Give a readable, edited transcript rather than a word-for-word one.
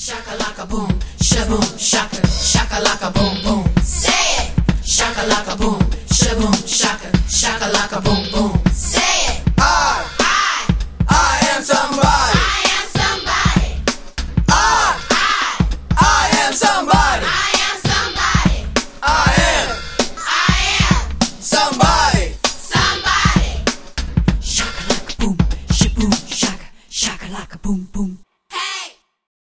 Shakalaka boom, shaboom, shaka, shakalaka boom boom. Say it. Shakalaka boom, shaboom, shaka, shakalaka boom boom.